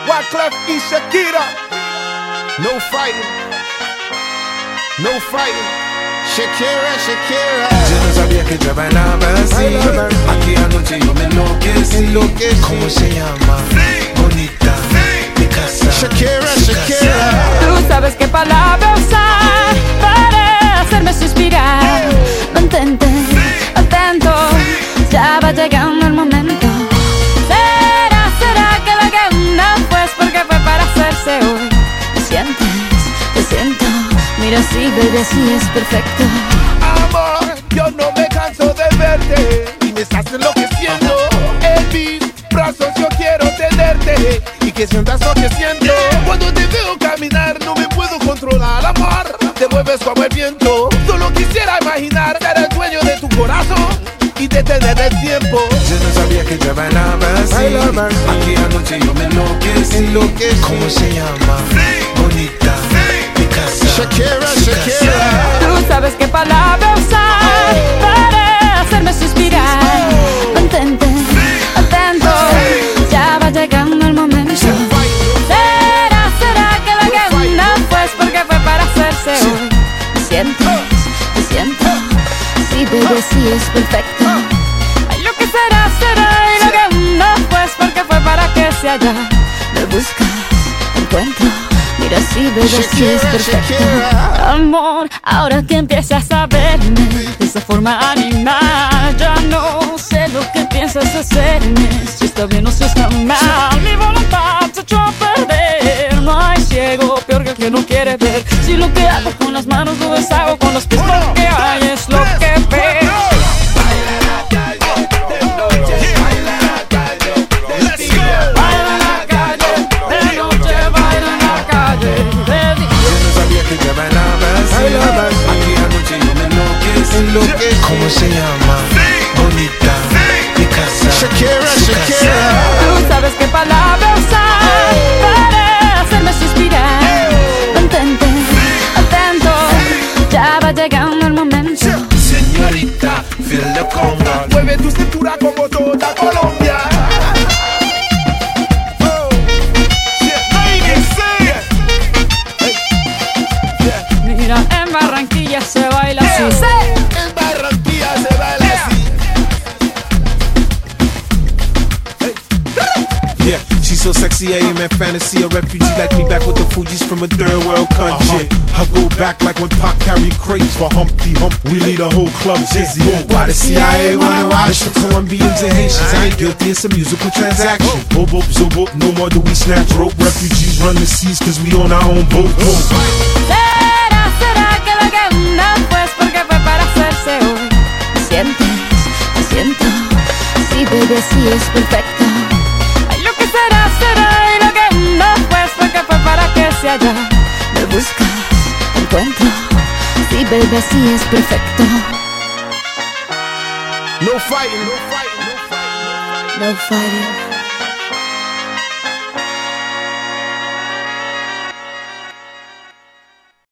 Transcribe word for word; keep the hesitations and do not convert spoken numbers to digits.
Wyclef y Shakira. No fighting, no fighting. Shakira, Shakira. Yo no sabía que te bailaba así. Aquí anoche yo me enloquecí. ¿Cómo se llama? Bonita, mi casa. Shakira, su Shakira. casa. Tú sabes qué palabra usar para hacerme suspirar. Mantente atento, ya va llegando el momento. Será, será que la que no pues porque fue para hacerse hoy. ¿Me sientes? Te siento. Mira así, baby, así es perfecto. Amor, yo no me canso de verte y me estás enloqueciendo. En mis brazos yo quiero tenerte y que sientas lo que siento. Cuando te veo caminar no me puedo controlar, amor. Te mueves como el viento. Solo quisiera imaginar ser el dueño de tu corazón y detener el tiempo. Yo no sabía que te bailaba así. Aquí anoche yo me enloquecí. ¿Cómo se llama? Bonita, mi casa. Shakira, su Shakira. casa. Tú sabes qué palabra usar para hacerme suspirar. Mantente atento, ya va llegando el momento. Será, será que la que no pues porque fue para hacerse hoy. ¿Me sientes? ¿Me siento? Sí, baby, sí es perfecto. Ay, lo que será, será y lo que no pues porque fue para que se haya. Me buscas, encuentro. Mira, sí, baby, sí es Shakira, perfecto. Shakira. Amor, ahora que empiezas a verme de esa forma animal, ya no sé lo que piensas hacerme. Si está bien o si está mal, mi voluntad se echó a perder. No hay ciego peor que el que no quiere ver. Si lo que hago con las manos lo deshago con los pies, lo que hay es lo que veo. ¿Cómo se llama? Bonita, mi casa. Shakira, su Shakira. casa. Tú sabes qué palabra usar para hacerme suspirar. Mantente atento, ya va llegando el momento. Señorita, feel the conga. Mueve tu cintura como toda Colombia. Oh. Yeah, ladies, say it. Mira, en Barranquilla se baila así. En Barranquilla se baila así. Yeah, she's so sexy, I am in fantasy. A refugee like me back with the Fugees from a third world country. I go back like when Pac carried crates for Humpty Hump. We lead a whole club dizzy. Why the C I A wanna watch the Colombians and Haitians? I ain't guilty, it's a musical transaction. Boop, boop, zo, boop, no more do we snatch rope. Refugees run the seas cause we on our own boat. Será, será que la que no pues porque fue para hacerse hoy. ¿Me sientes? Me siento. Sí, baby, sí es perfecto. Ay, lo que será, será y lo que no pues porque fue para que se haya. Me buscas, encuentro. Sí, baby, sí es perfecto. No fighting, no fighting, no fighting. No fighting.